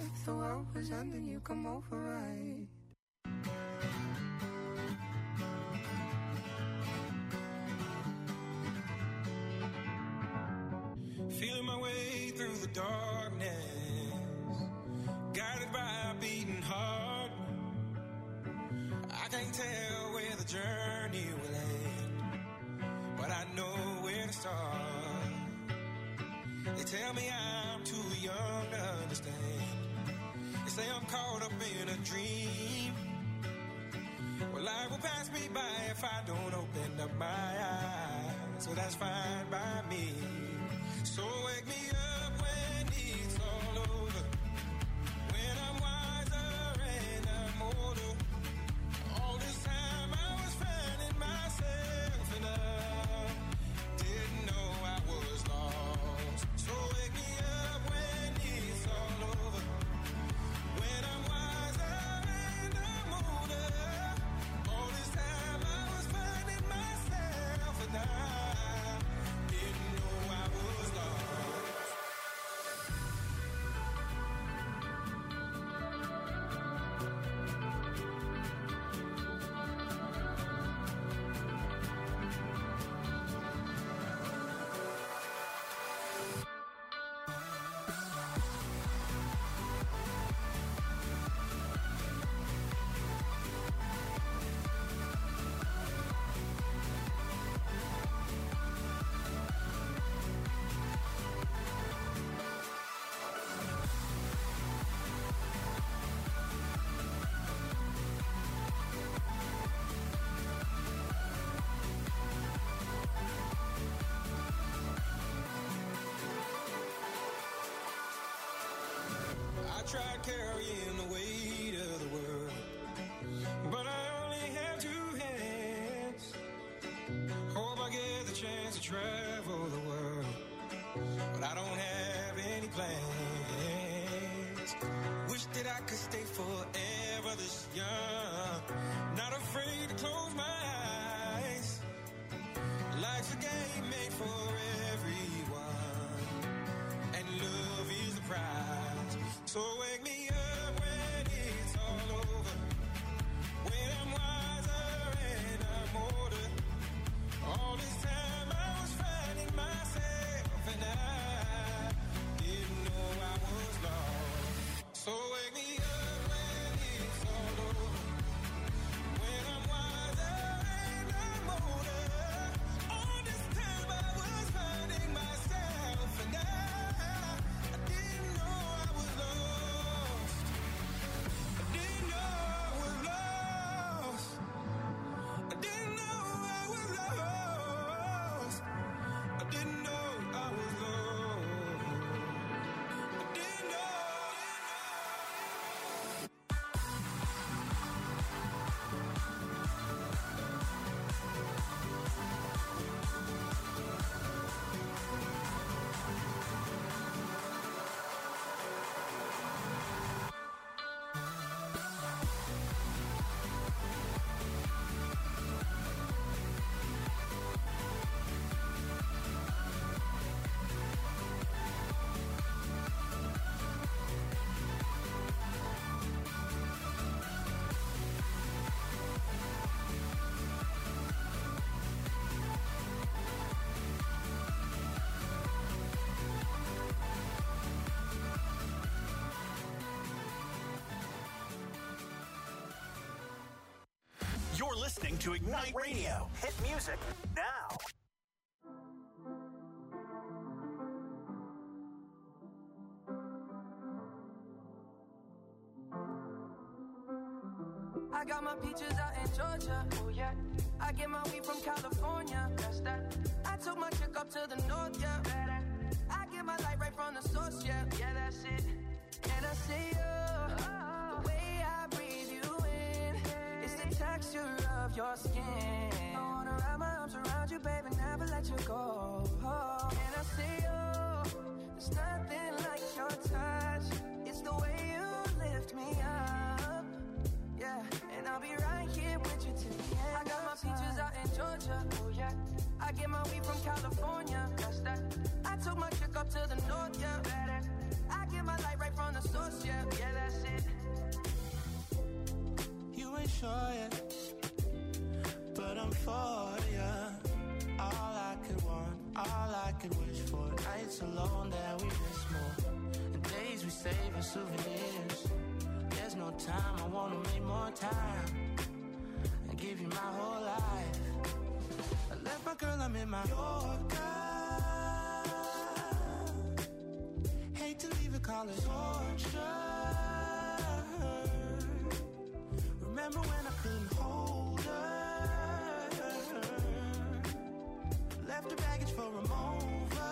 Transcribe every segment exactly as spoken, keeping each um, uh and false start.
if the world was ending, you come over, right? Feeling my way through the darkness, guided by a beating heart. I can't tell where the journey will end, but I know where to start. They tell me I'm too young to understand. They say I'm caught up in a dream. Well, life will pass me by if I don't open up my eyes. So that's fine by me. So wake me up when it's all over, when I'm wiser and I'm older. All this time I was finding myself and I didn't know I was lost. So wake me up when it's all over, when I'm wiser and I'm older. All this time I was finding myself and I didn't know I was lost. I tried carrying the weight of the world, but I only have two hands. Hope I get the chance to travel the world, but I don't have any plans. Wish that I could stay forever this young, not afraid to close my eyes. Life's a game made for everyone, and love is the prize. So wake me up when it's all over, when I'm wiser and I'm older. All this time I was finding myself and I didn't know I was lost. So wake me up when it's all over, when I'm wiser and I'm older. All this time I was finding myself and I, I didn't know I was lost. I didn't know I was lost. I didn't know I was lost. I didn't know I was lost. I didn't know. You're listening to Ignite Radio. Hit music now. I got my peaches out in Georgia, oh yeah. I get my weed from California, that's that. I took my chick up to the north, yeah. I get my light right from the source, yeah. Yeah, that's it. And I say, oh, the way I breathe you in, it's the texture of your skin. I wanna wrap my arms around you, baby, never let you go. Oh, and I say, oh, there's nothing like your touch. It's the way you lift me up, yeah. And I'll be right here with you till the end. I got my peaches out in Georgia, oh yeah. I get my weed from California, that's that. I took my chick up to the north, yeah. I get my light right from the source, yeah, yeah, that's it. You ain't sure yet, but I'm for ya. All I could want, all I could wish for. Nights alone that we miss more, and days we save as souvenirs. There's no time, I wanna make more time and give you my whole life. I left my girl, I'm in my Yorker. Hate to leave it, call it torture. Remember when I couldn't hold her? Left her baggage for a mover.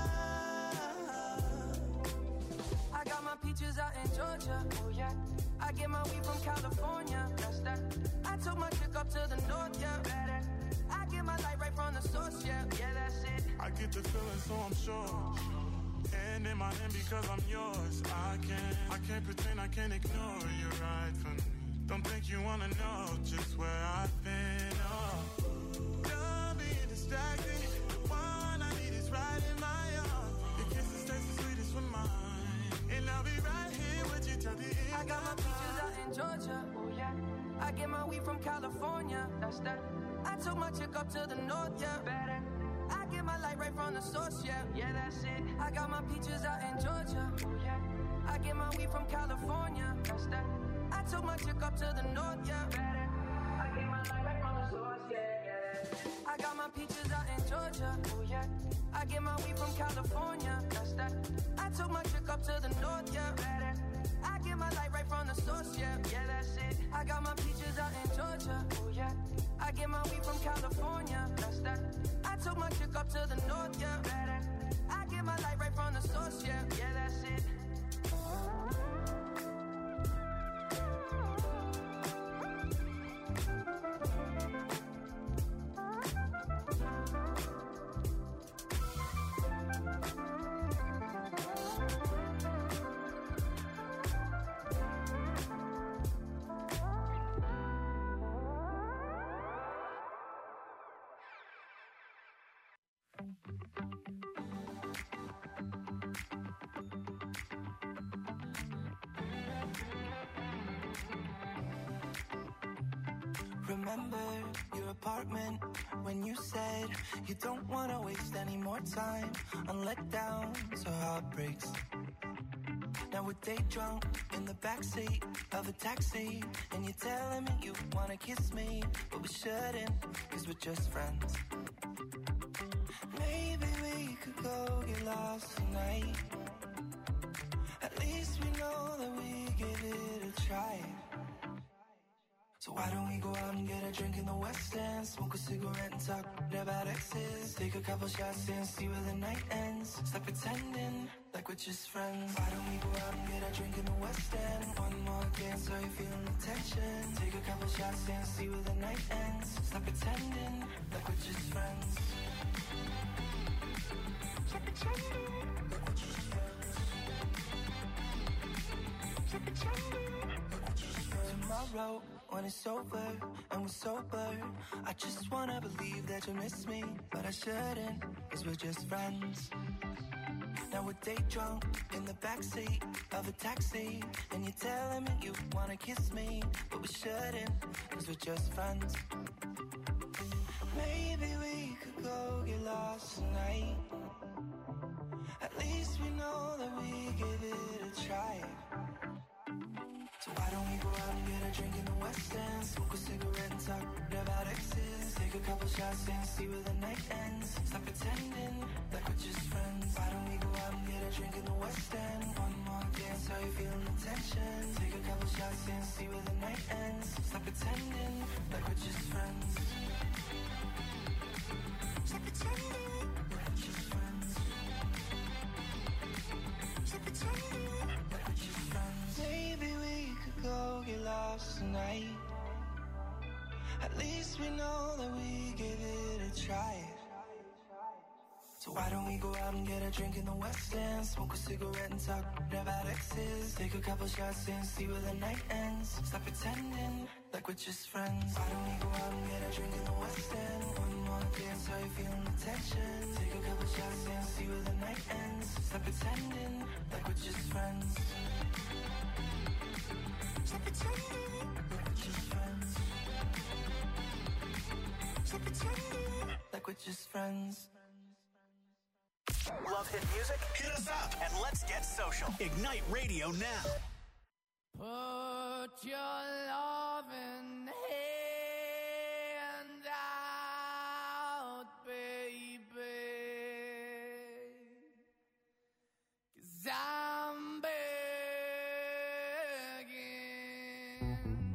I got my peaches out in Georgia, oh yeah. I get my weed from California, that's that. I took my chick up to the north, yeah, better. I get my light right from the source, yeah, yeah, that's it. I get the feeling, so I'm sure. Hand in my hand because I'm yours. I can't, I can't pretend, I can't ignore you right from me. Don't think you wanna know just where I've been. Oh, don't be distracted. The one I need is right in my arms. Your kisses taste the sweetest with mine, and I'll be right here with you till the end. I got my peaches out in Georgia, oh yeah. I get my weed from California, that's that. I took my chick up to the north, yeah, better. I get my light right from the source, yeah, yeah, that's it. I got my peaches out in Georgia, oh yeah. I get my weed from California, that's that. I took my chick up to the north, yeah, better. I get my light right from the source, yeah, yeah. I got my peaches out in Georgia, oh yeah. I get my weed from California, that's that. I took my chick up to the north, yeah, better. I get my light right from the source, yeah, yeah, that's it. I got my peaches out in Georgia, oh yeah. I get my weed from California, that's that. I took my chick up to the north, yeah, better. I get my light right from the source, yeah, yeah, that's it. Remember your apartment when you said you don't want to waste any more time on letdowns or heartbreaks. Now we're day drunk in the backseat of a taxi, and you're telling me you want to kiss me, but we shouldn't, cause we're just friends. Maybe we could go get lost tonight. At least we know that we give it a try. So why don't we go out and get a drink in the West End, smoke a cigarette and talk about exes, take a couple shots and see where the night ends. Stop pretending like we're just friends. Why don't we go out and get a drink in the West End? One more dance, are you feeling the tension? Take a couple shots and see where the night ends. Stop pretending like we're just friends. Stop pretending like we're just friends. Stop pretending like we're just friends. Tomorrow, when it's over and we're sober, I just wanna believe that you miss me, but I shouldn't, cause we're just friends. Now we're day drunk in the backseat of a taxi, and you're telling me you wanna kiss me, but we shouldn't, cause we're just friends. Maybe we could go get lost tonight. At least we know that we give it a try. So why don't we go out and get a drink in the West End, smoke a cigarette and talk about exes, take a couple shots and see where the night ends. Stop pretending like we're just friends. Why don't we go out and get a drink in the West End? One more dance, are you feeling the tension? Take a couple shots and see where the night ends. Stop pretending like we're just friends. Stop pretending like we're just friends. Stop pretending like we're just friends. Maybe we go get lost tonight. At least we know that we gave it a try. So why don't we go out and get a drink in the West End, smoke a cigarette and talk about exes, take a couple shots and see where the night ends. Stop pretending like we're just friends. Why don't we go out and get a drink in the West End? One more dance, are you feeling the tension? Take a couple shots and see where the night ends. Stop pretending like we're just friends. Stop pretending like we're just friends. Stop pretending like we're just friends. Love hit music? Hit us up and let's get social. Ignite Radio now. Put your loving hand out, baby, 'cause I'm begging.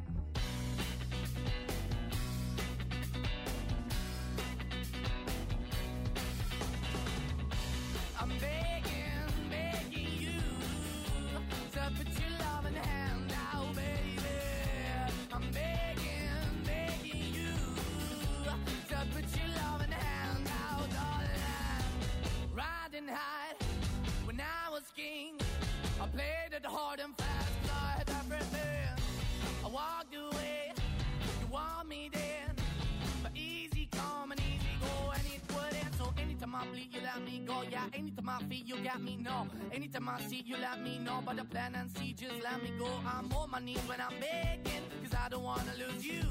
I'm begging, begging you to put your loving hand out, baby. I'm begging, begging you to put your loving hand out, darling. Riding high when I was king, I played it hard and fast, 'cause I had everything. I walked away, you want me then, but easy come and easy go, and it wouldn't. So anytime I bleed, you let me go. Yeah, anytime I feel, you got me, no. Anytime I see, you let me know. But the plan and see, just let me go. I'm on my knees when I'm begging, 'cause I don't wanna lose you.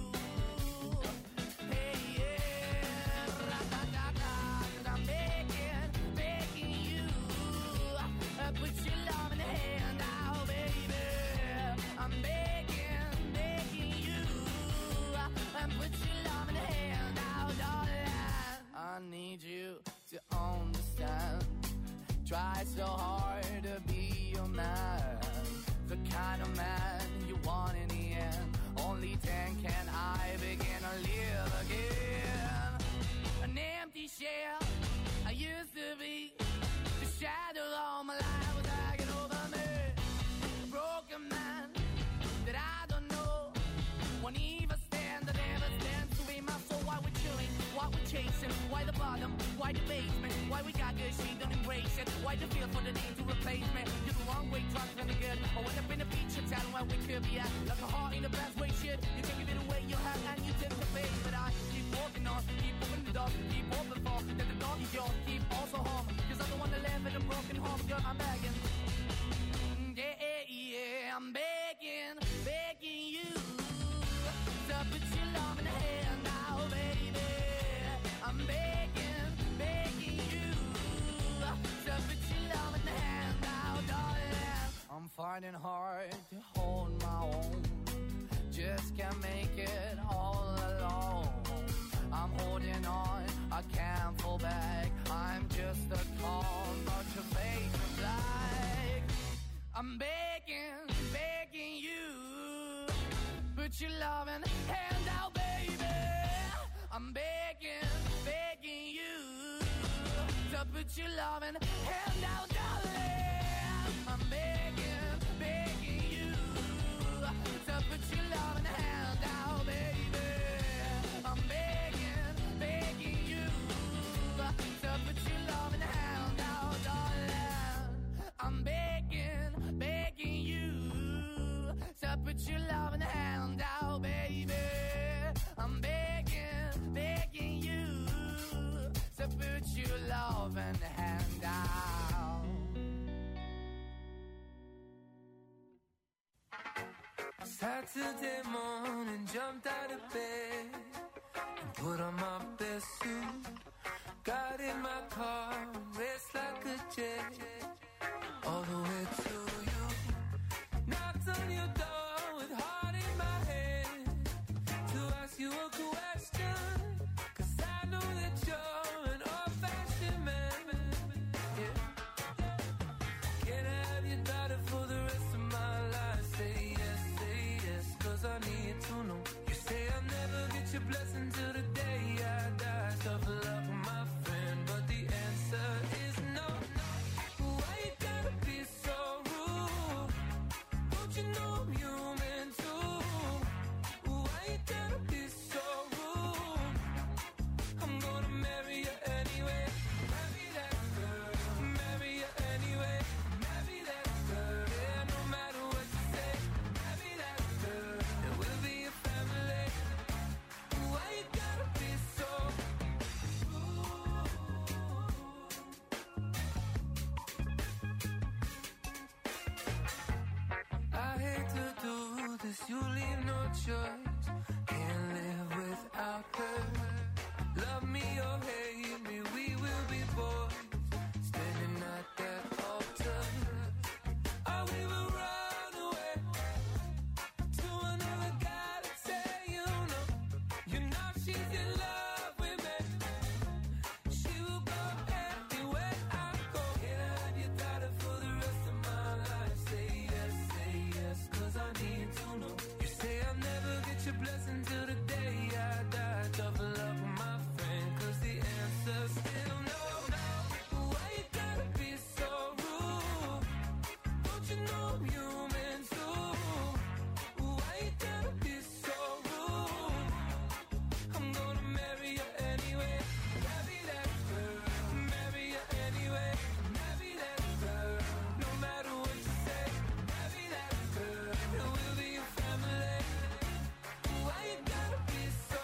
Hey, yeah, ra-da-da-da, 'cause I'm begging, begging you. Uh, put your love in the hand out, baby. I'm begging, begging you. Uh, and put your love in the hand out, darling. I need you to understand. Try so hard to be your man, the kind of man you want in the end. Only then can I begin to live again. An empty shell I used to be, the shadow all my life was hanging over me. A broken man that I don't know, won't even stand, I never stand to be my soul. Why we're chilling, why we're chasing, why the bottom, why the basement, why we got good, she don't embrace it, why the feel for the need to replace me. You're the wrong way, trying to be good. I went up in the feature town where we could be at, like a heart in the best way, shit. You can give it away, you have, and you tend to pay. But I keep walking on, keep moving the dog, keep open for, that the dog is yours, keep also home, 'cause I don't want to live in a broken home, girl, I'm begging. Yeah, yeah, yeah, I'm begging, begging you to put your love in the hand now, baby. I'm begging, begging you to put your love in the hand now, darling. I'm finding hard to hold my own, just can't make it all alone. I'm holding on, I can't fall back. I'm just a call, but your face is black. I'm begging, begging you, put your loving hand out, baby. I'm begging, begging you to put your loving hand out, darling. I'm begging, begging you to put your loving hand out, baby. I'm begging, begging you to put your loving hand out, darling. I'm begging, begging you to put your loving hand out, baby. I'm begging, begging you to put your loving hand out. Saturday morning, jumped out of bed and put on my best suit. Got in my car and raced like a jet all the way to you. Knocked on your door with heart in my head to ask you a question, 'cause I know that you're an old-fashioned man. Yeah. Can I have your daughter for the rest of my life? Say yes, say yes, 'cause I need to know. You say I'll never get your blessing till the day I die. Tough love for my friend, but the answer you leave no choice. Can't live without her. Love me or hate me, we will be boys. Standing at that altar. Oh, we will run away to another guy that say you know. You know she's in love with me. She will go anywhere I go. Can I have your daughter for the rest of my life? Say yes, say yes, cause I need to know. You say I'll never get your blessing till the day I die. Tough love with my friend, cause the answer's still no, no. Why you gotta be so rude? Don't you know I'm human too? Why you gotta be so rude? I'm gonna marry you anyway. Marry that girl. Marry you anyway. Marry that girl. No matter what you say. Marry that girl. It will be your family. Why you gotta be so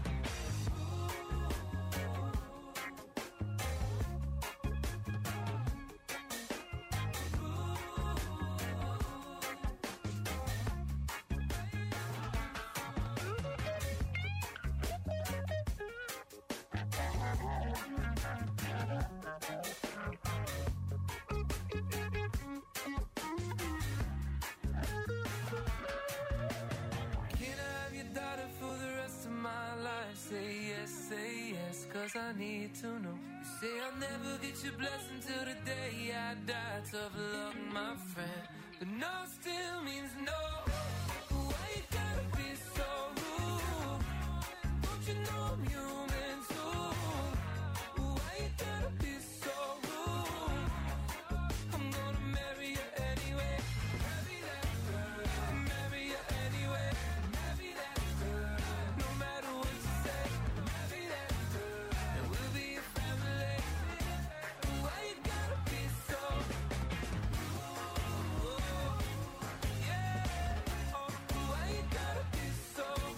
Can I have your daughter for the rest of my life? Say yes, say yes, cause I need to know. You say I'll never get your blessing till the day I die. Tough luck, my friend, but no still means no. Why you gotta be so rude? Don't you know I'm human too? Why you gotta be so rude? I'm gonna marry you anyway. Marry that girl. Marry you anyway. Marry that girl. No matter what you say. Marry that girl. And we'll be a family. Why you gotta be so rude? Yeah. Oh, why you gotta be so rude?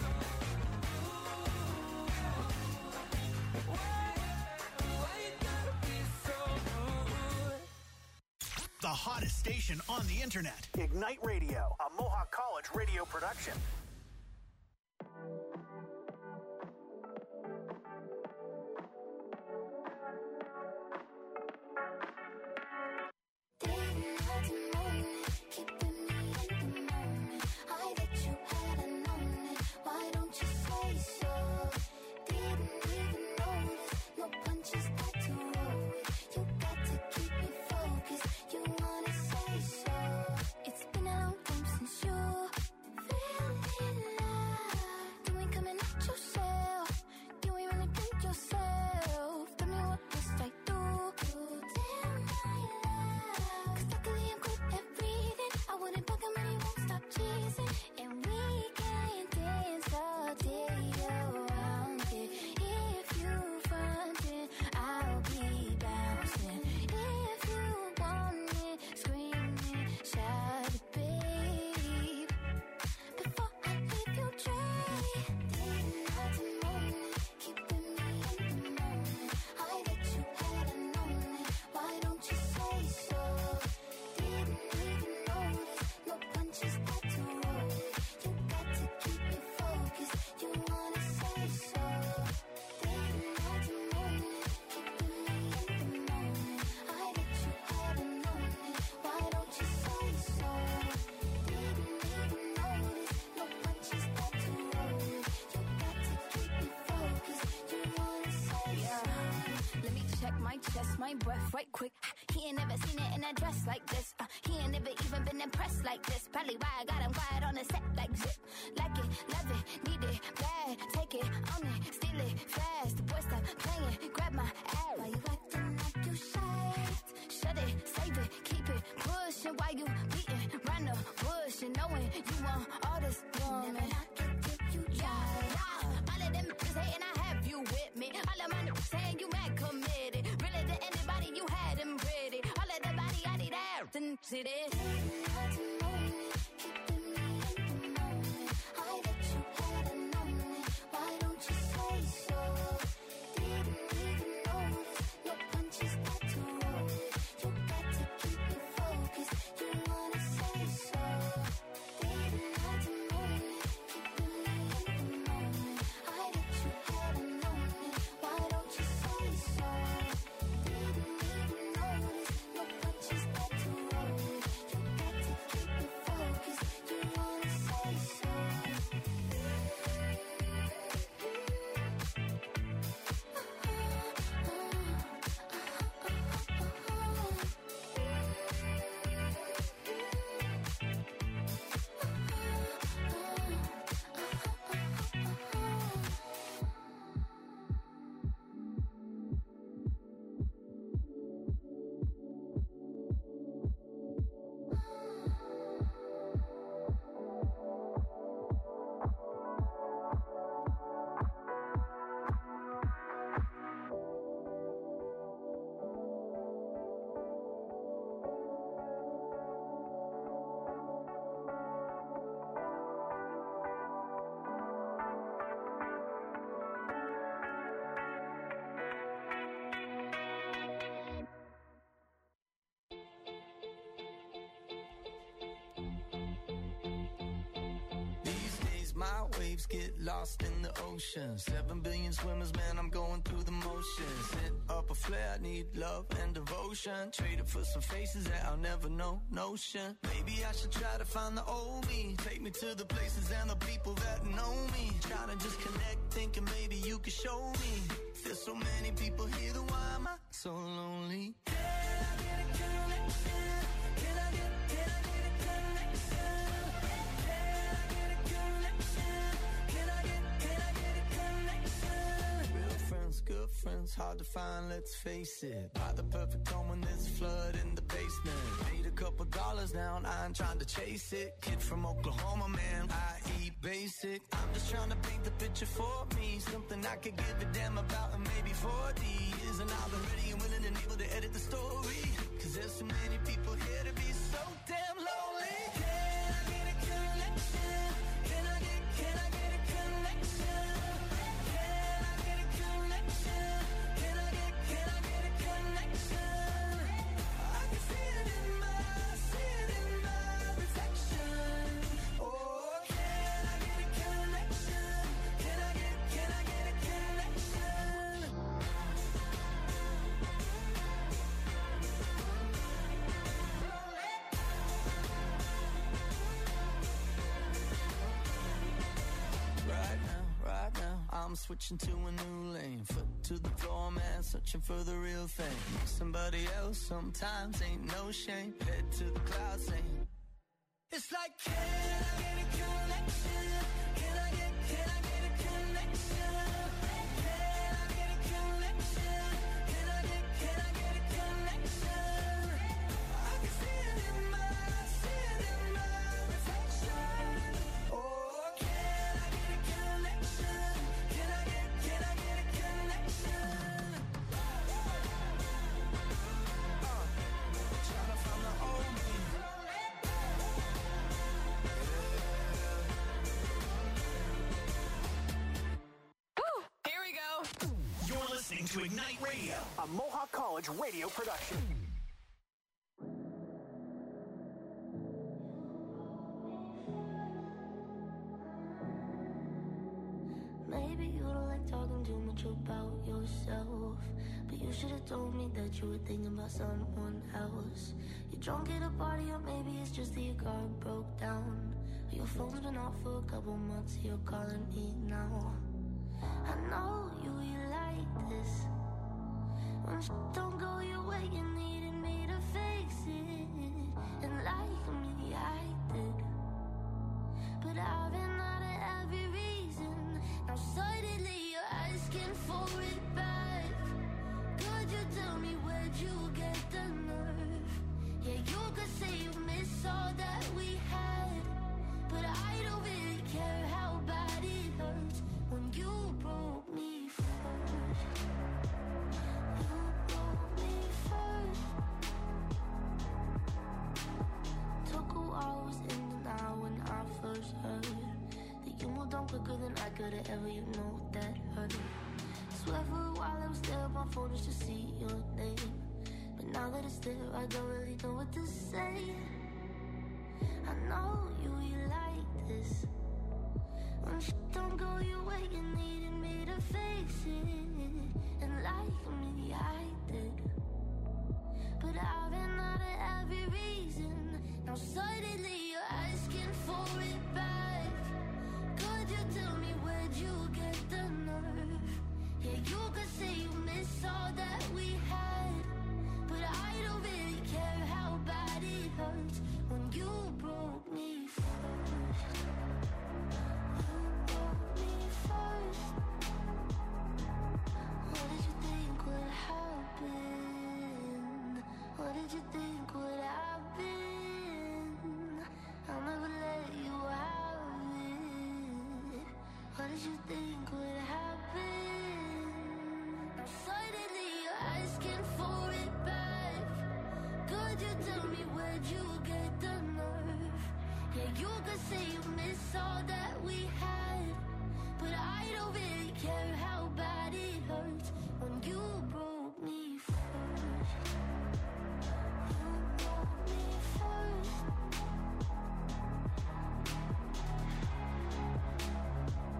Why? Why you gotta be so rude? The hottest station on the internet. Ignite Radio, a Mohawk College radio production. Didn't have to moan it, keeping me in the moment. I bet you hadn't known it. Why don't you say so? Didn't even notice. No punches got to roll with. You got to keep me focused. You wanna say so? It's been a long time since you fell in love. You ain't coming at yourself. You ain't really been yourself. Tell me what must I do? Tell my love. Cause luckily I'm good at reading. I wouldn't bug him and he won't stop teasing. And we can dance all day around it. If you frontin', I'll be bouncing. If you want it, screaming, shout it, babe. Before I leave you dry. Didn't have to moan it, keeping me in the moment. I bet you hadn't known it. Why don't you say so? Didn't even notice. No punches got to roll with. You got to keep me focused. You wanna say so? Didn't have to moan it, keeping me in the moment. I bet you hadn't known it. Why don't you say so? Didn't even notice. No punches got to roll with. You got to keep me focused. You wanna say so? Let me check my chest, my breath right quick. He ain't never seen it in a dress like this. Uh, he ain't never even been impressed like this. Probably why I got him quiet on the set like zip. Like it, love it, need it, bad. Take it, own it, steal it, fast. The boy stop playing, grab my ass. Why you acting like you shy? Shut it, save it, keep it pushing while you beating round the bush and knowing you want all this woman. Never knock it till you Yeah, try. yeah. All of them bitches hating, I have you with me. All of my niggas saying you mad committed. Really to anybody, you had them pretty. All of the body, I need ass and see this. Didn't have to moan it, keeping me in the moment. I bet you hadn't known it. Why don't you say so? Didn't even notice. No punches got to roll with. You got to keep me focused. You wanna say so? Didn't have to moan waves get lost in the ocean. Seven billion swimmers, man, I'm going through the motions. Hit up a flare, I need love and devotion. Trade it for some faces that I'll never know, notion. Maybe I should try to find the old me. Take me to the places and the people that know me. Trying to just connect, thinking maybe you could show me. There's so many people here, then why am I so lonely? Can I get a connection? Can I get, can I get a connection? Can I get a connection? Can I get, can I get a connection? Real friends, good friends, hard to find, let's face it. Buy the perfect home when there's a flood in the basement. Made a couple dollars now and I ain't trying to chase it. Kid from Oklahoma, man, I eat basic. I'm just trying to paint the picture for me. Something I could give a damn about in maybe forty years. And I'll be ready and willing and able to edit the story. Cause there's so many people here to be so damn lonely. Can I get a connection? Can I get, can I get a connection? Can I get a connection? Can I get, can I get a connection? I can see it in my, see it in my reflection. Oh, can I get a connection? Can I get, can I get a connection? Right now, right now, I'm switching to a new lane. Foot to the floor, man, searching for the real thing. Somebody else sometimes ain't no shame. Head to the clouds saying, it's like, can I get a connection? Can I get, can I get a connection? Can I get a connection? Can I get, can I get a connection? I can see it in my, see it in my reflection. Oh, can I get a connection? Can I get, can I get a connection? Uh, trying to find the old me. Here we go. You're listening to Ignite Radio, a Mohawk College radio production. Maybe you don't like talking too much about yourself, but you should have told me that you were thinking about someone else. You're drunk at a party, or maybe it's just that your car broke down. Or your phone's been off for a couple months, you're calling me now. I know you, you like this. When sh- don't go your way, you needed me to fix it. And like me, I did. But I've been out of every reason. Now suddenly you're asking for it back. Could you tell me where'd you get the nerve? Yeah, you could say you miss all that we had, but I don't really care how bad it hurts when you broke me first. You broke me first. Took a while, was in denial when I first heard that you moved on quicker than I could've ever, you know that hurt. Swear for a while I was there on my phone just to see your name, but now that it's there I don't really know what to say. I know you, you like this. When sh- don't go your way, you needed me to fix it. And like me, I did. But I've been out of every reason. Now suddenly you're asking for it back. Could you tell me where'd you get the nerve? Yeah, you could say you miss all that we had, but I don't really care how bad it hurts when you broke me first. You broke me first. What did you think would happen? What did you think would happen? I'll never let you have it. What did you think would happen? Now suddenly you're asking for it back. Could you tell me where'd you get the nerve? Yeah, you could say you miss all that we had, but I don't really care how bad it hurts when you broke me first. You broke me first.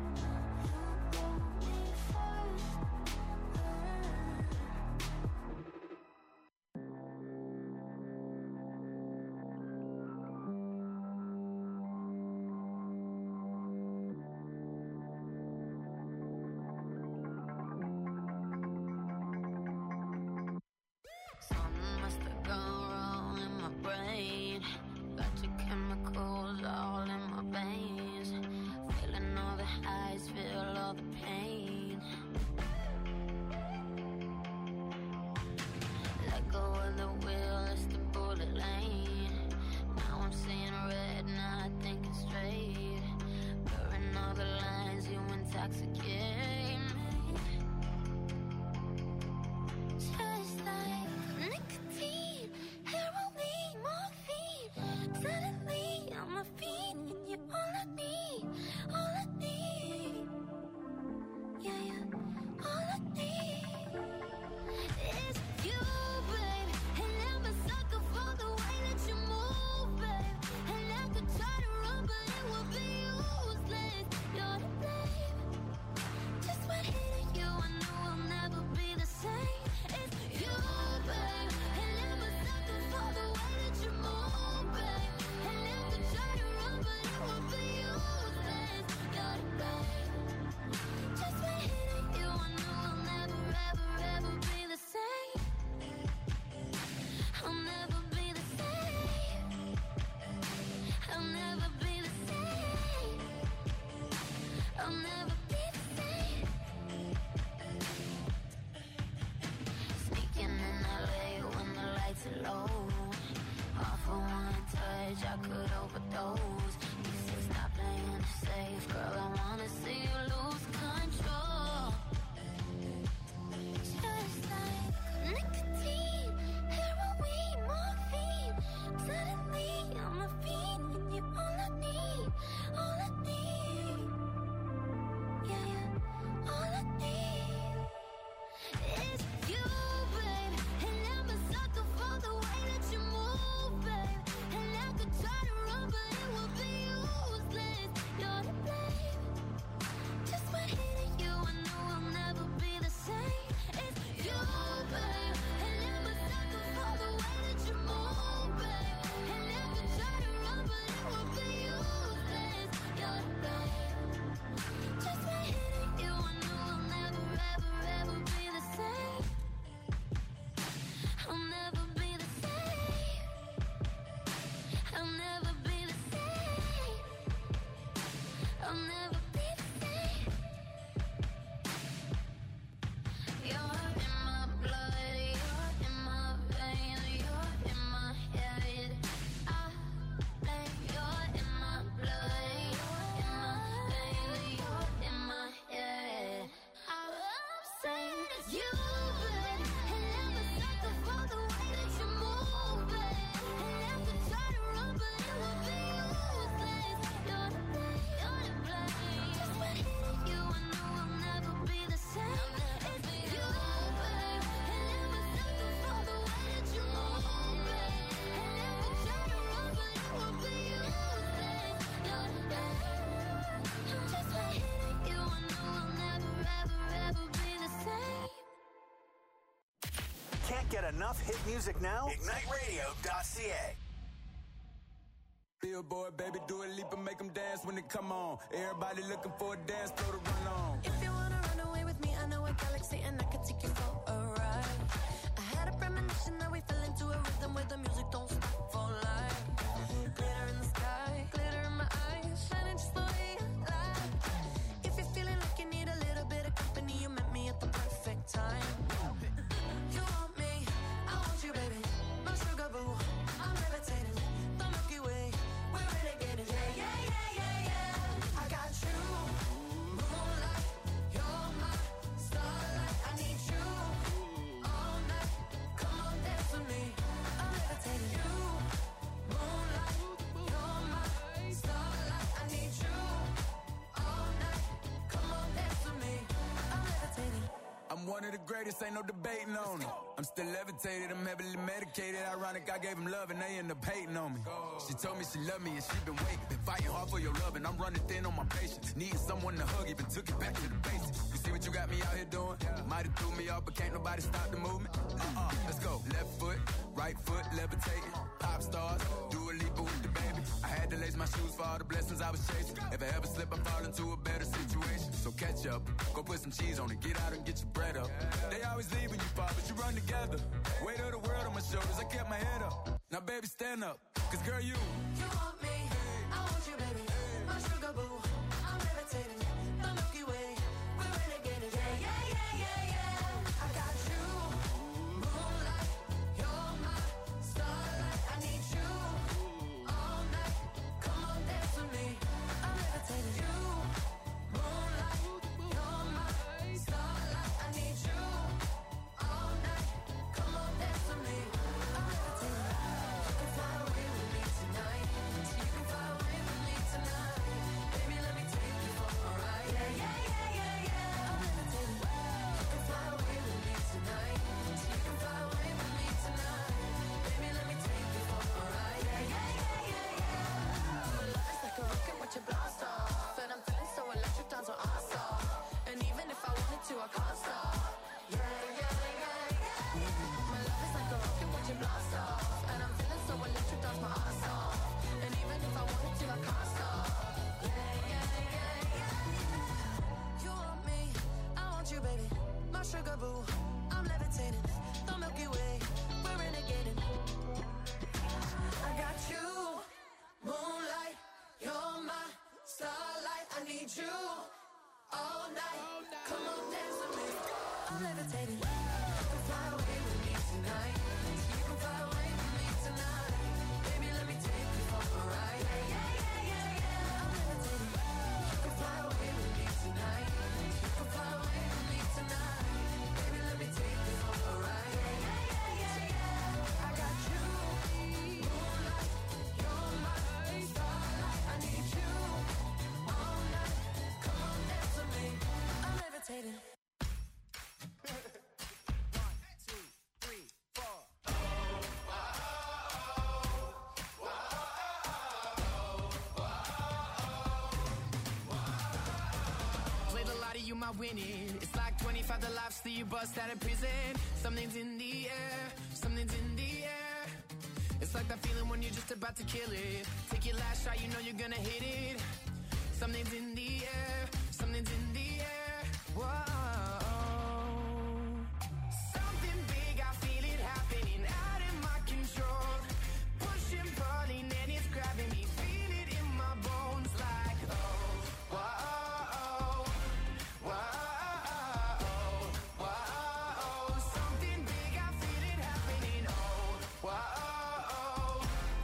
brain. Got your chemicals all in my veins. Feeling all the highs, feel all the pain. Let go of the wheel, it's the bullet lane. Now I'm seeing red, now I thinking straight. Blurring all the lines, you intoxicate me. Just like nicotine, heroin, morphine. Suddenly I'm a fiend, and you're all I need, all I need. Yeah, yeah, all I need is you, babe. And I'm a sucker for the way that you move, babe. And I could try to run, but it would be useless. You're to blame. Just when hitting you, I knew I'll never be the same. It's you, babe. And I'm a sucker for the way that you move, babe. And I could try to run, but it would be useless. You're to blame. Just when hitting you, I knew I'll never, ever, ever be the same. I'll never be the same. I'll never be the same. I'll never be the same. Sneaking in L A when the lights are low. All for one touch, I could overdose. You said stop playing it safe, girl. I wanna see you lose control. Just like nicotine, heroin, morphine. Suddenly I'm a fiend, and you're all I need, all I need. Yeah, yeah, all I need is you, babe. And I'm a sucker for the way that you move, babe. And I could try to run, but it would be useless. You're to blame. Just when hitting you, I knew I'll never be the same. It's you, babe. And I'm a sucker for the way that you move, babe. And I could try to run, but it would be useless. You're to blame. Just when hitting you, I knew I'll never, ever, ever be the same. I'll never be the same. I'll never be the same. I'll never be the same. You're in my blood, you're in my veins, you're in my head. I blame you're in my blood, you're in my veins, you're in my head. I'm saying it's you, babe. And I'm a sucker for the way that you move, babe. And I could try to run, but it would be useless. You're to blame, you're to blame. Just when hitting you, I knew I'll never be the same. It's you, babe. And I'm a sucker for the way that you move, babe. And I could try to run, but it would be useless. You're to blame. Just when hitting you, I knew I'll never, ever, ever be the same. Can't get enough hit music now? Ignite Radio dot C A. Billboard, baby, do a leap and make them dance when they come on. Everybody looking for a dance floor to run on. If you wanna run away with me, I know a galaxy and I can take you for a ride. I had a premonition that we fell into a rhythm where the music don't stop for life. Glitter in the sky, glitter in my eyes, shining just the way you like. If you're feeling like you need a little bit of company, you met me at the perfect time. You want me, I want you, baby. My sugar boo, I'm levitating. The Milky Way, we're renegading. Yeah, yeah, yeah, yeah, yeah. I got you, moonlight. You're my starlight. I need you all night. Come on, dance with me. I'm levitating. You, moonlight. You're my starlight. I need you all night. Come on, dance with me. I'm levitating. I'm one of the greatest, ain't no debating on it. I'm still levitated, I'm heavily medicated. Ironic, I gave them love and they end up hating on me. She told me she loved me and she been waiting. Been fighting hard for your love and I'm running thin on my patience. Needing someone to hug, even took it back to the basics. You see what you got me out here doing? Might have threw me off, but can't nobody stop the movement. Uh-uh, let's go. Left foot, right foot, levitating. Pop stars, do a leap with the baby. I had to lace my my shoes for all the blessings I was chasing. If I ever slip, I fall into a better situation. So catch up, go put some cheese on it, get out and get your bread up. They always leave when you fall, but you run together. Weight of the world on my shoulders, I kept my head up. Now baby, stand up, cause girl, you You want me, I want you, baby. My sugar boo, I'm levitating. The Milky Way, we're renegading. Yeah, yeah, yeah, yeah, yeah. I got you, moonlight. You're my starlight. I need you all night. Come on, dance with me. I'm levitating. You, moonlight. You're my starlight. I need you all night. Come on, dance with me. I'm levitating. You can fly away with me tonight. You can fly away with me tonight. Baby, let me take you for a ride. Yeah, yeah, yeah, yeah, yeah. I'm levitating. You can fly away with me tonight. You can fly away with me tonight. Baby, let me take you for a ride. Yeah, yeah, yeah, yeah, yeah. My love is like a rocket, watch it blast off. And I'm feeling so electric, dance on our stop. And even if I wanted to, I can't stop. Yeah, yeah, yeah, yeah. My love is like a rocket, watch it blast off. And I'm feeling so electric, dance my ass off. And even if I wanted to, I can't stop. Yeah, yeah, yeah, yeah. You want me, I want you, baby. My sugar boo, I'm levitating. The Milky Way, we're renegading. I got you, moonlight. You're my starlight. I need you all night. Come on, dance with me. I'm levitating. You can fly away with me tonight. You can fly away with me tonight. Baby, let me take you for a ride. Yeah, yeah, yeah, yeah, yeah. I'm levitating. You can fly away with me tonight. You can fly away with me tonight. Baby, let me take you for a ride. Yeah, yeah, yeah, yeah, yeah. I got you, moonlight. You're my starlight. I need you all night. Come on, dance with me. I'm levitating. Played a lot of you, my winning. It's like twenty-five the lives that you bust out of prison. Something's in the air, something's in the air. It's like that feeling when you're just about to kill it. Take your last shot, you know you're gonna hit it. Something's in the air, something's in the air. Whoa. Something big, I feel it happening out of my control. Pushing, pulling, and it's grabbing me. Feel it in my bones like, oh, whoa, whoa, whoa. Something big, I feel it happening. Oh, whoa,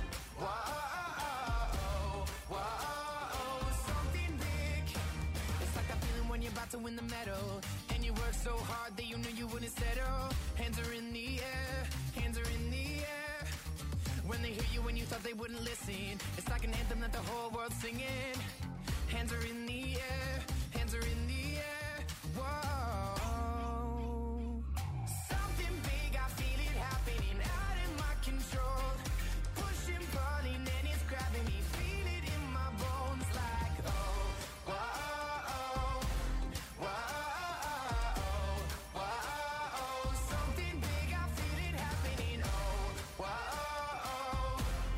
whoa, whoa. Something big. It's like that feeling when you're about to win the medal. And you work so hard that you knew you wouldn't settle. Hands are in the air, hands are in the air. When they hear you when you thought they wouldn't listen. It's like an anthem that the whole world's singing. Hands are in the air, hands are in the air. Whoa. Something big, I feel it happening out of my control. Pushing, pulling, and it's grabbing me. Feel it in my bones like, oh, whoa, whoa, whoa. Something big, I feel it happening. Oh, whoa,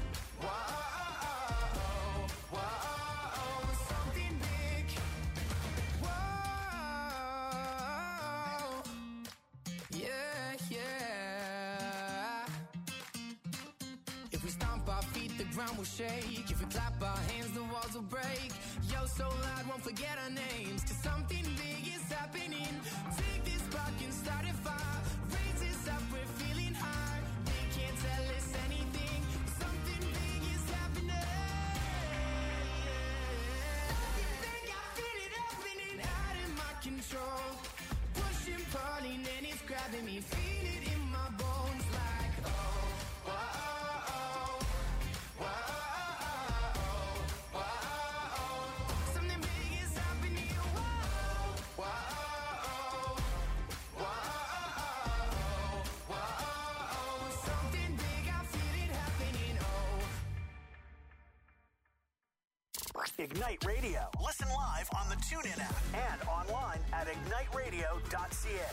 whoa, whoa. Something big. Whoa. Yeah, yeah. If we stomp our feet, the ground will shake. If we clap our hands, the walls will break. Yo, so loud, won't forget our names. Cause something big is happening. Take this spark and start a fire. Raise this up, we're feeling high. They can't tell us anything. Something big is happening. Something big, I feel it happening out of my control. Pushing, pulling, and it's grabbing me. Feel it in my bones like, oh, whoa, whoa, whoa. Something big is happening. Whoa, whoa, whoa, whoa. Something big, I feel it happening. Oh. Ignite Radio. Listen live on the TuneIn app and online at ignite radio dot c a.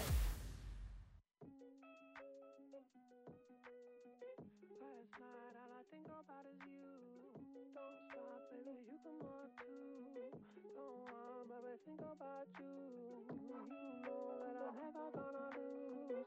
Last night, all I think about is you. Don't stop, baby, want to. Don't want, baby, think about you. You know that I'm never gonna lose.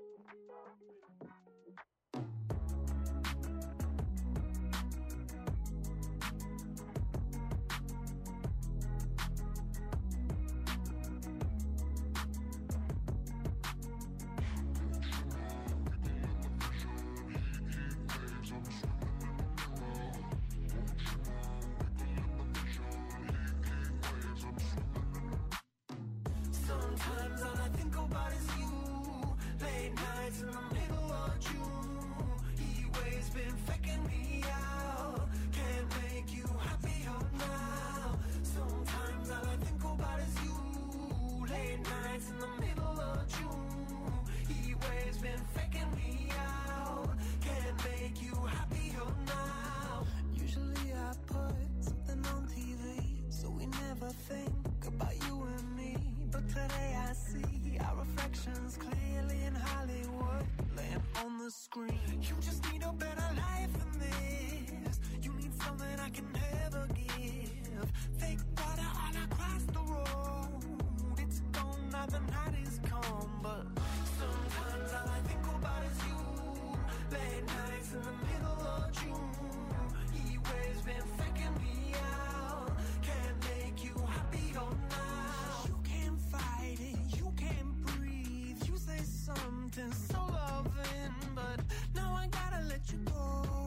Sometimes all I think about is you. Late nights in the middle of June. He waves been faking me out. Can't make you happier now. Sometimes all I think about is you. Late nights in the middle of June. He waves been faking me out. Can't make you happier now. Usually I put something on T V, so we never think about you and me. But today I see our reflections clearly in Hollywood, laying on the screen. You just need a better life than this. You need something I can never give. Fake water all across the road. It's gone now, the night is come. But sometimes all I think about is you. Late nights in the middle of June. He waves been faking me out. Can't make you happier now. You can't fight it, you can't breathe. You say something so loving, but now I gotta let you go.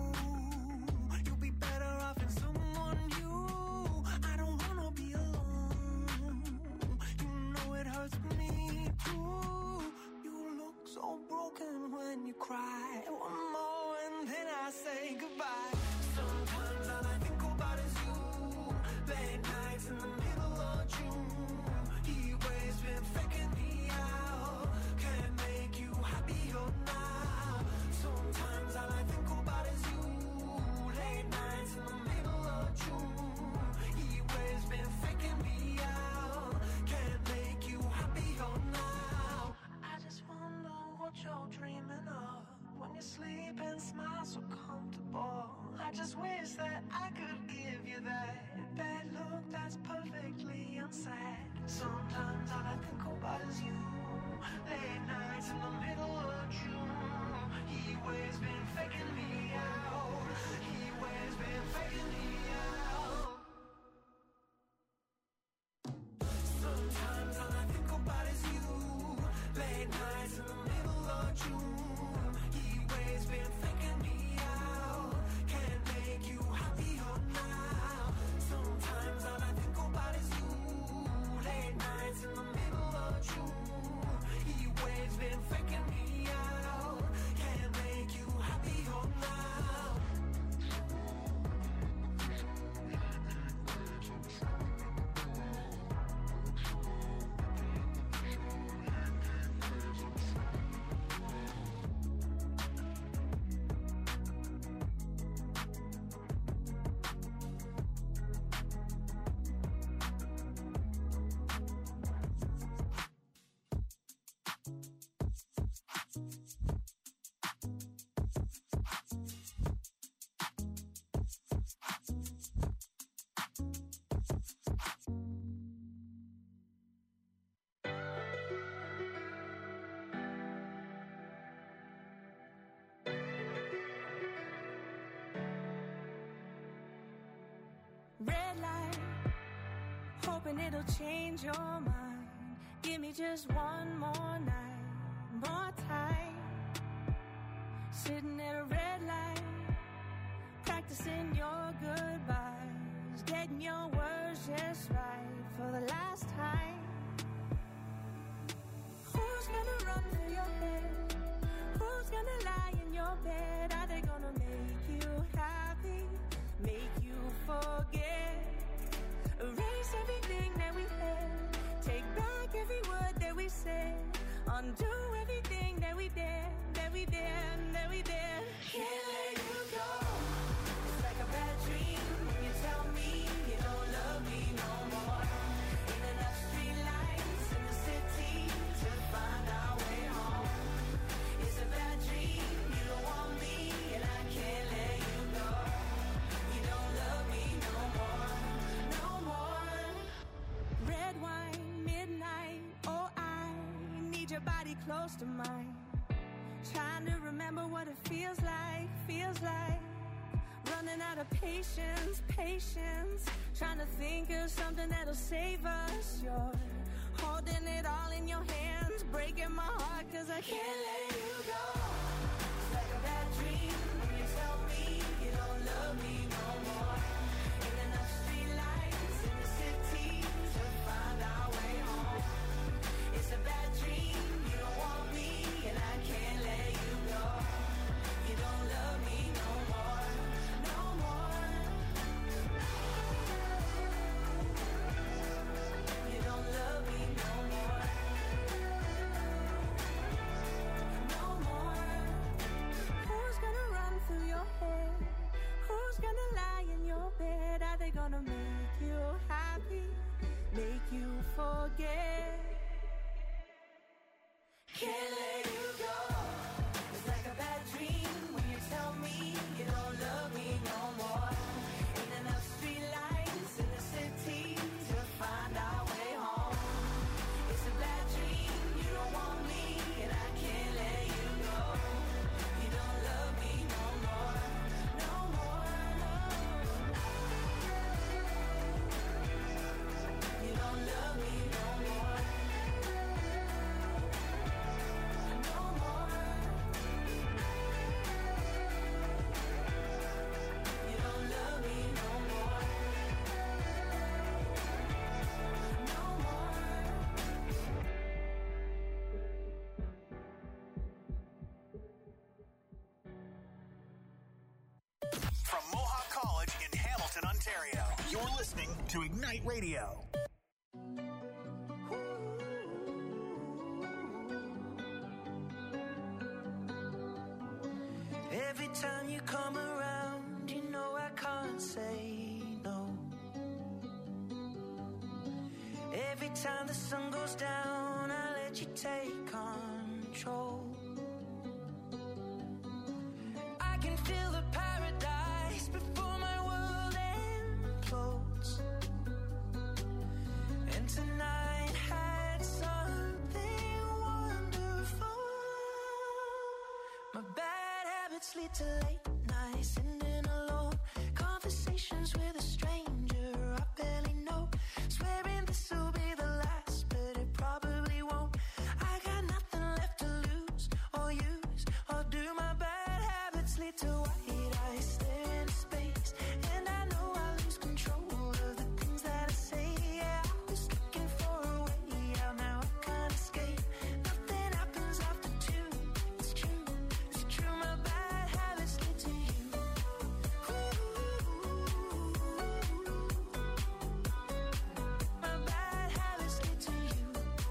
You'll be better off in someone new. I don't wanna be alone. You know it hurts me too. You look so broken when you cry. One more and then I say goodbye. Sometimes all I think about is you. Late nights in the middle of June. He waves been faking me out. Can't make you happier now. Sometimes all I think about is you. Late nights in the middle of June. He waves been faking me out. Can't make you happier now. I just wonder what you're dreaming of when you sleep and smile so comfortable. I just wish that I could give you that bad look that's perfectly unsaid. Sometimes all I think about is you. Late nights in the middle of June. He waves been faking me out. He waves been faking me out. Sometimes all I think about is you. Late nights in the middle of June. He waves been faking me out. Can't make you happier now. Sometimes all I think about is you. Late nights in the middle of June. He waves been faking me out. Can't make you happier now. Red light, hoping it'll change your mind. Give me just one more night, more time. Sitting at a red light, practicing your goodbyes, getting your words just right for the last time. Who's gonna run for your head? Who's gonna lie in your bed? Are they gonna make you happy? Make you forget? Erase everything that we had. Take back every word that we said. Undo everything that we did, that we did, that we did. Can't let you go. It's like a bad dream when you tell me you don't love me no more. Ain't enough street lights in the city to find our way home. It's a bad dream, you don't want me, and I can't let you go. You don't love me no more. body close to mine. Trying to remember what it feels like, feels like. Running out of patience, patience. Trying to think of something that'll save us. You're holding it all in your hands, breaking my heart cause I can't let you go. It's like a bad dream when you tell me you don't love me no more. Ain't enough street lights in the city to find our way home. It's a bad dream, you don't want me and I can't let you go. You don't love me no more, no more. You don't love me no more, no more. Who's gonna run through your head? Who's gonna lie in your bed? Are they gonna make you happy? Make you forget? Can't let you go. It's like a bad dream when you tell me you don't love me no more. Ain't enough street lights in the city to find our way home. It's a bad dream, you don't want me and I can't let you go. You don't love me no more, no more, no. You don't love me no more, no more. You don't love me no more, no more. From Mohawk College in Hamilton, Ontario, you're listening to Ignite Radio. Every time you come around, you know I can't say no. Every time the sun goes down, I let you take control. I can feel the paradise before my world implodes. And tonight had something wonderful. My bad habits lead to late nights, sitting alone. Conversations with a stranger I barely know. Swearing this will be the last, but it probably won't. I got nothing left to lose or use or do. My bad habits lead to white eyes staring into space. And I know I lose control of the things that I say. Yeah, I was looking for a way out, now I can't escape. Nothing happens after two. It's true, it's true. My bad habits lead to you. My bad habits lead to you.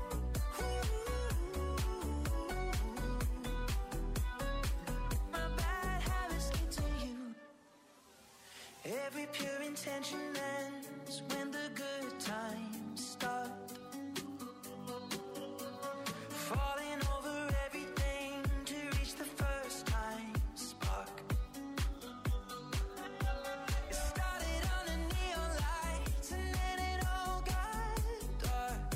My bad habits lead to you. Every pure intention ends when the good times start. Falling over everything to reach the first time spark. It started on the neon lights and then it all got dark.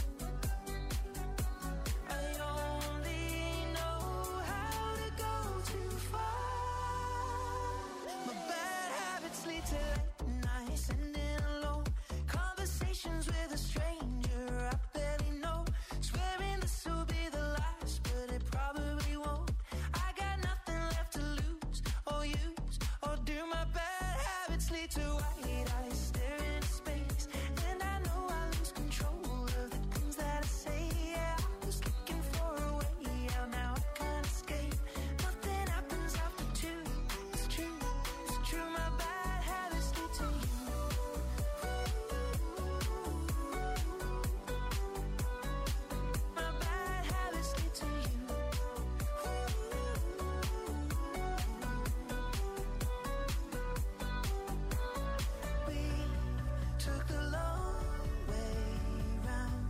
I only know how to go too far. My bad habits lead to late nights, sitting alone. Conversations with a stranger I barely know. Swearing this will be the last, but it probably won't. I got nothing left to lose or use or do. My bad habits lead to white eyes staring into space. And I know I lose control of the things that I say. Yeah, I was looking for a way out, now I can't escape. Nothing happens after two. It's true, it's true. My bad habits lead to you. My bad habits lead to you. We took the long way round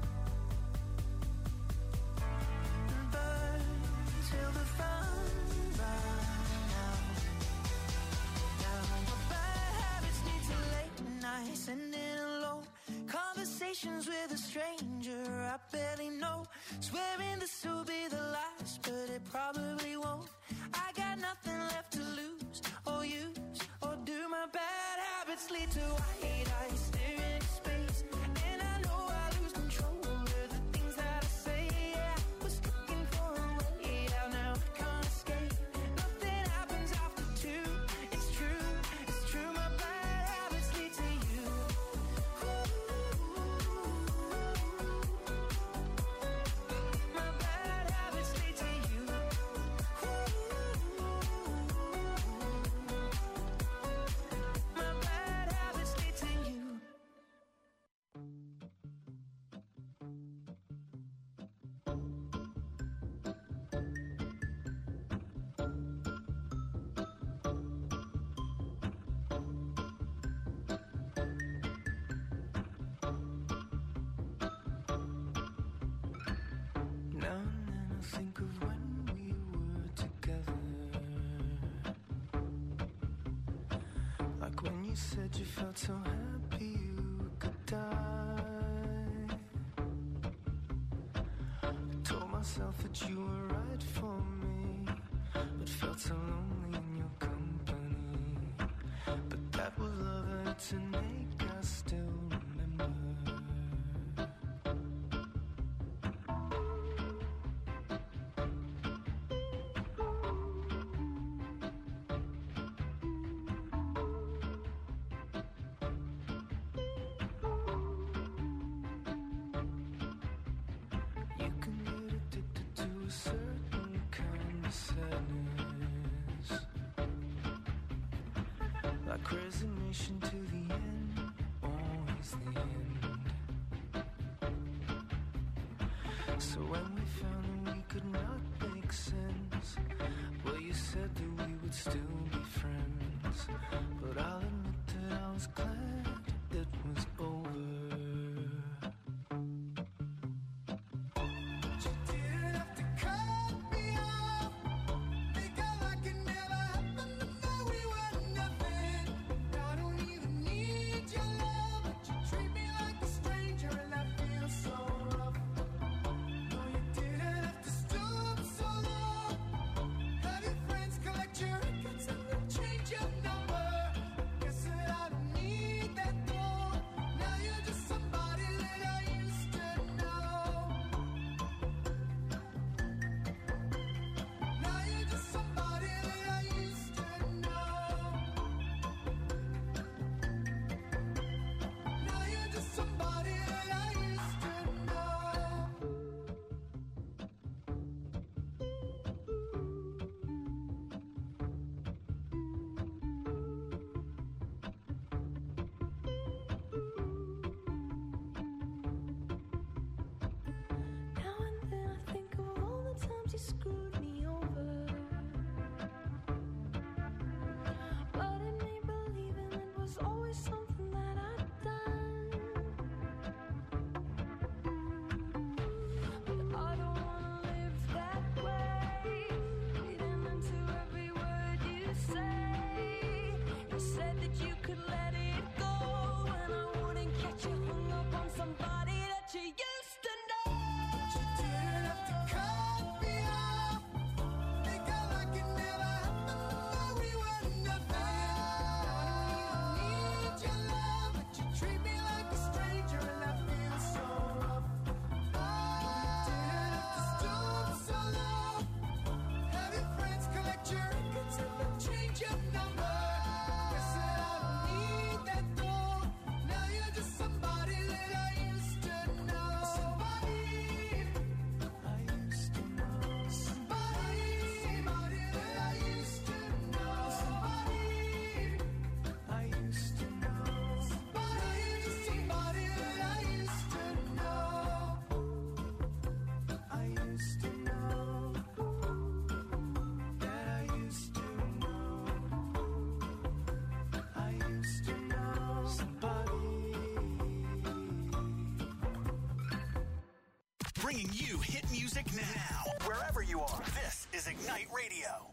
and burned till the fun ran out. Now my bad habits lead to late nights, sitting alone. Conversations with a stranger I barely know. Swearing this will be the last, but it probably won't. I got nothing left to lose or use, or do my bad habits lead to white eyes staring into space? And I know I lose control of the things that I say. Yeah, I was looking for a way out, now I can't escape. Nothing happens after two. It's true, it's true. My bad habits lead to you. My bad habits lead to you. My bad habits lead to you. Now and then I think of when we were together, like when you said you felt so happy you could die. I told myself that you were right for me, but felt so lonely in your company. But that was love and it's an ache I still remember. You can get addicted to a certain kind of sadness, like resignation to the end, always the end. So when we found that we could not make sense, well, you said that we would still be friends. But I'll admit that I was glad it was over. You didn't have to cut me off, make out like it never happened, to know we were nothing. I don't even need your love, but you treat me like a stranger, and I feel so rough. No, you didn't have to stoop so low. Have your friends collect your records and then change your number. Guess that I don't need that though. Now you're just somebody that I used to know. Now you're just somebody that I used to know. Now you're just somebody that I used to know. Now and then I think of all the times you screwed me over, but it made believing it was always something that I'd done. But I don't wanna live that way, reading into every word you say. You said that you could let it go, and I wouldn't get you hung up on somebody that you used to know. You didn't have to cut me off, make out like it never happened, to know we were nothing. I don't even need your love, but you treat me like a stranger, and I feel so rough. You didn't have to stoop so low. Have your friends collect your records and then change your number. Guess that I don't need that though. Now you're just somebody that I used to know. Somebody I used to know. Somebody, somebody that I used to know. Somebody I used to know. Somebody, just somebody that I used to know. I used to know. That I used to know. I used to know somebody. Bringing you hit music now, wherever you are. This is Ignite Radio.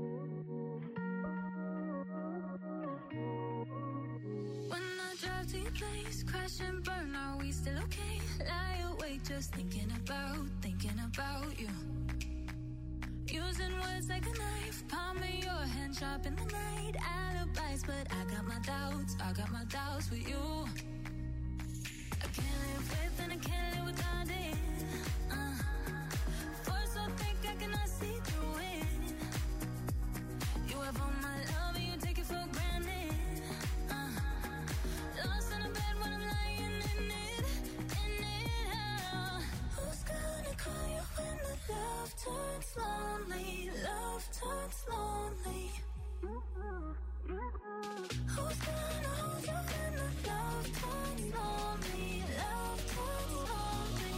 When I drive to your place, crash and burn. Are we still okay? Lie awake, just thinking about, thinking about you. Using words like a knife, palm of your hand, sharp in the night. Alibis, but I got my doubts, I got my doubts with you. I can't live with and I can't live without it. Uh, force so thick I cannot see through it. You have all my love and you take it for granted. Uh, lost in a bed when I'm lying in it, in it. Uh, who's gonna call you when the love turns lonely? Love turns lonely. Who's gonna hold you when the love turns lonely? Love turns lonely.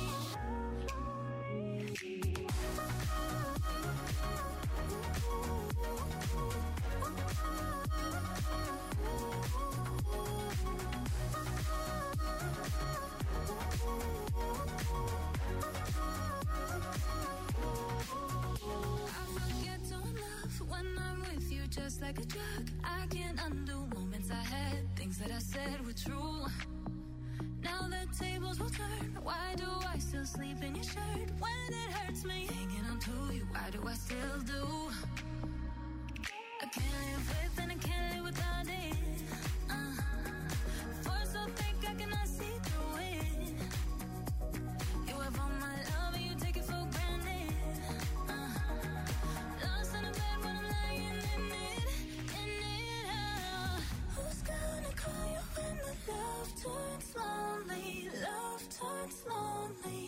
I forget to love when I'm with you, just like a drug. I can't undo moments I had, things that I said were true. Now the tables will turn. Why do I still sleep in your shirt when it hurts me? Hanging on to you, why do I still do? I can't live with and I can't live without it. Uh, force so thick I cannot see through it. You have all my love and you take it for granted. Uh, lost in a bed when I'm lying in it, in it. Uh, who's gonna call you when the love turns lonely? Love turns lonely.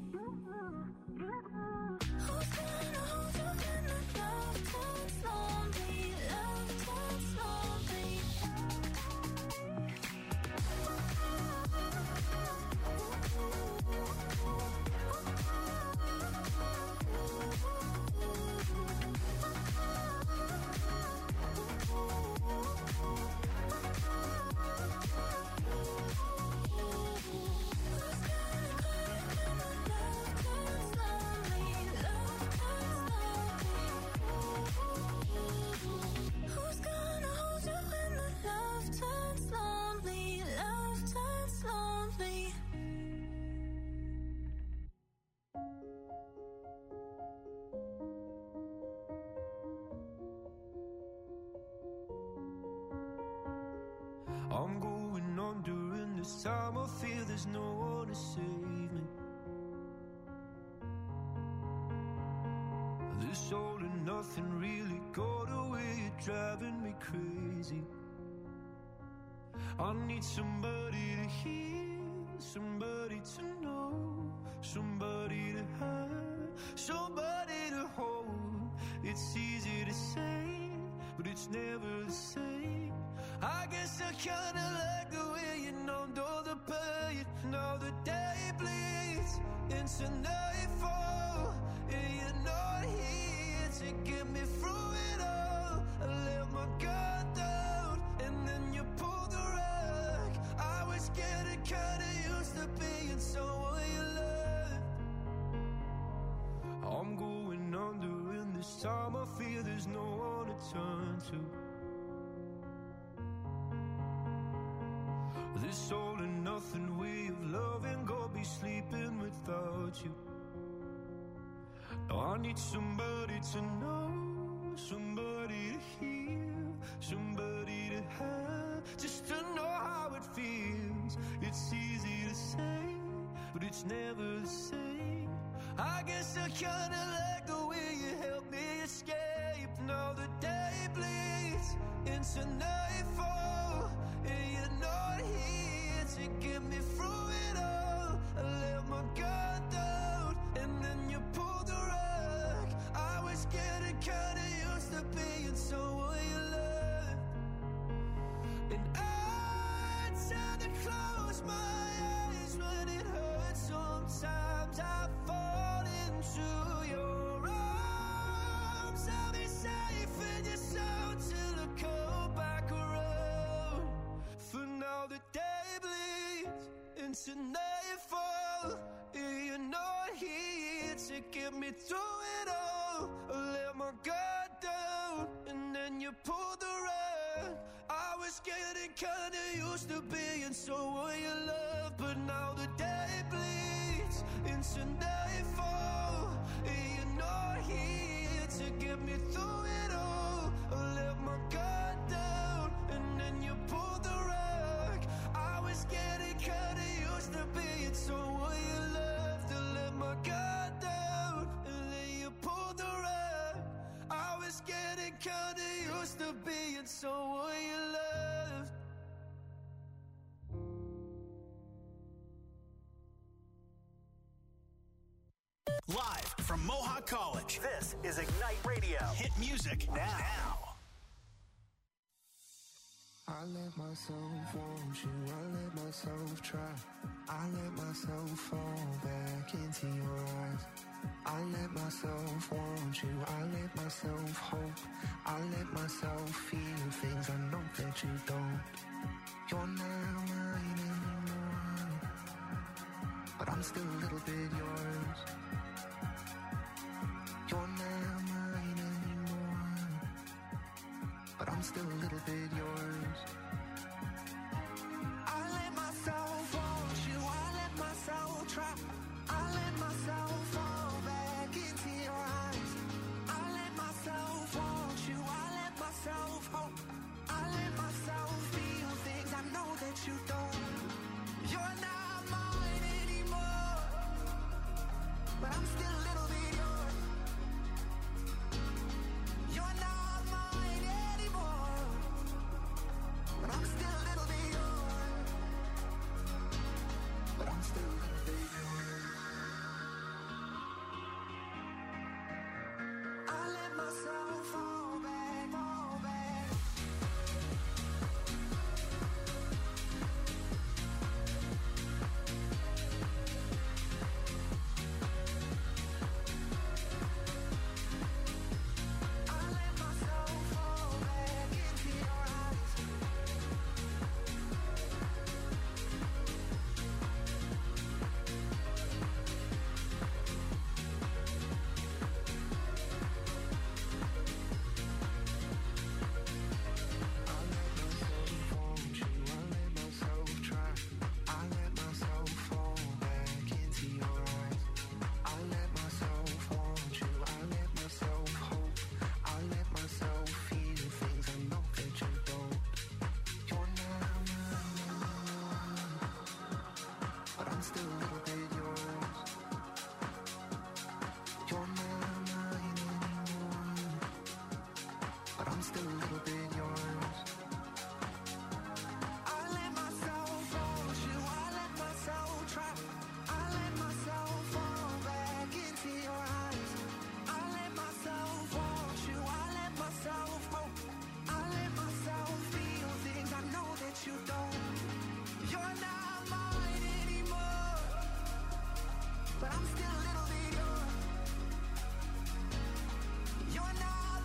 Who's gonna hold you when the love turns lonely? Love turns lonely. Who's gonna hold you when the love turns lonely? Love turns lonely. I'm going on during this time. I feel there's no one to save me. This all and nothing really got away. You're driving me crazy. I need somebody to hear, somebody to know, somebody to have, somebody to hold. It's easy to say, but it's never the same. I guess I kinda like the way you numbed all the pain. Now the day bleeds into nightfall, and you're not here to get me through it all. I let my guard down, and then you pulled the rug. I was getting kinda used to being someone you loved. I'm going under, and this time I feel there's no one to turn to. This all and nothing way of loving, go be sleeping without you. Now I need somebody to know, somebody to hear, somebody to have, just to know how it feels. It's easy to say, but it's never the same. I guess I kinda like the way you help me escape. Now the day bleeds into nightfall, and you're not here to get me through it all. I let my guard down, and then you pulled the rug. I was getting kinda used to being someone you loved. And I try to close my eyes when it hurts. Sometimes I fall into your arms. I'll be safe in your soul till I come back around. For now the day bleeds into nightfall, and you're not here to get me through it all. I let my guard down, and then you pulled the rug. I was was getting kinda used to being someone you love, but now the day bleeds into nightfall, and you're not here to get me through it all. I let my guard down, and then you pulled the rug. I was getting kinda used to being someone you loved, to let my guard down, and then you pulled the rug. I was getting kinda used to being someone you loved. Live from Mohawk College, this is Ignite Radio. Hit music now. I let myself want you, I let myself try. I let myself fall back into your eyes. I let myself want you, I let myself hope. I let myself feel things I know that you don't. You're not mine anymore, but I'm still a little bit yours. You're not mine anymore, but I'm still a little bit yours.